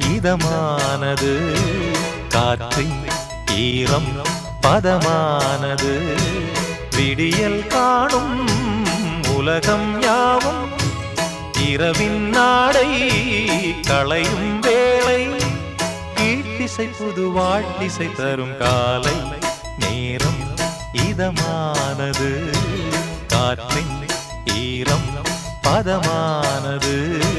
இதமானது காற்றின் ஈரம் பதமானது விடியல் காணும் உலகம் யாவும் இரவின் நாடை களையும் வேளை கீழ்த்திசை புது வாழ்த்திசை தரும் காலை நேரம் இதமானது காற்றின் ஈரம் பதமானது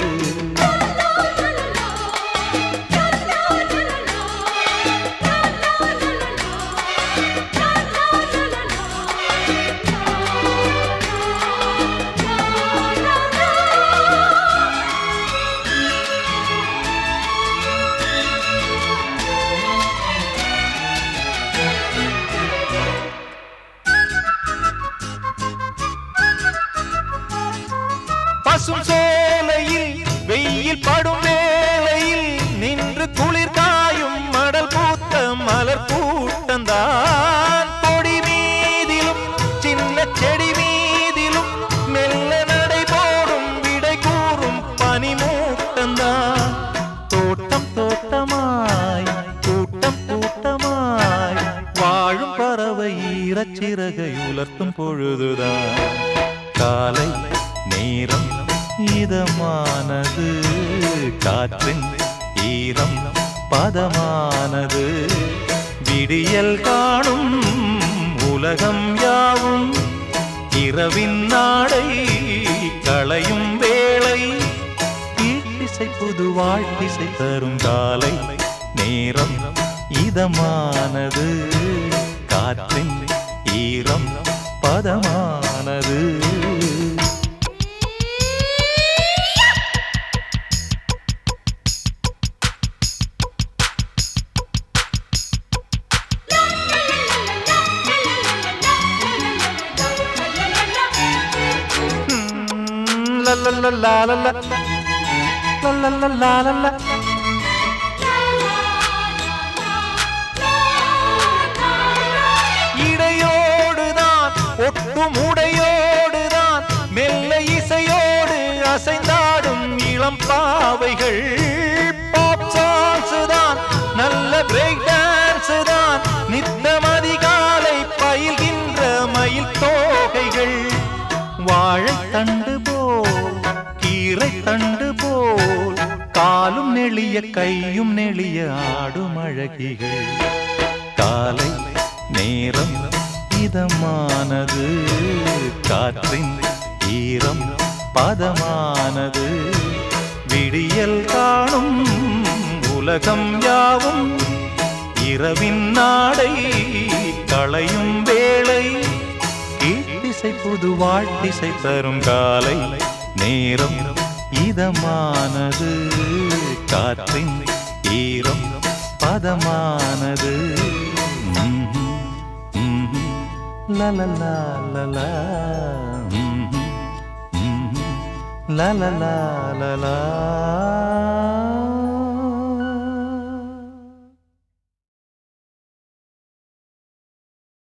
பசும் சோலையில் வெயில் படும் வேளையில் நின்று குளிர் காயும் மடல் பூத்த மலர் கூட்டந்தான் கொடி மீதிலும் சின்ன செடி மீதிலும் மெல்ல நடை போடும் விடை கூறும் பனிமூட்டந்தான் தோட்டம் தோட்டமாய் கூட்டம் கூட்டமாய் வாழும் பறவை ஈரச்சிறகை உலர்த்தும் பொழுதுதான் காலை நேரம் இதமானது காற்றின் ஈரம் பதமானது விடியல் காணும் உலகம் யாவும் இரவின் நாடை களையும் வேளை ஈட்டிசை புது வாழ்த்திசை தரும் காலை நேரம் இதமானது காற்றின் ஈரம் பதமானது la la la la la la la la la la la இடையோடுதான் ஒட்டும் உடையோடுதான் மெல்ல இசையோடு அசைந்தாடும் இளம் பாவைகள் பாப் சாங்ஸ் தான் நல்ல பிரேக் டான்ஸ் தான் நித்தம் அதிகாலை பயில்கின்ற மயில் தோகைகள் வாழைத்தண்டு போல் கீரை தண்டு போல் காலும் நெளிய கையும் நெளிய ஆடும் அழகிகள் காலை நேரம் இதமானது காற்றின் ஈரம் பதமானது விடியல் காணும் உலகம் யாவும் இரவின் நாடை களையும் வேளை ஈட்டிசை புது வாழ்த்திசை தரும் காலை நேரம் இதமானது காற்றின் ஈரம் பதமானது லலலா லலா லலலா லலா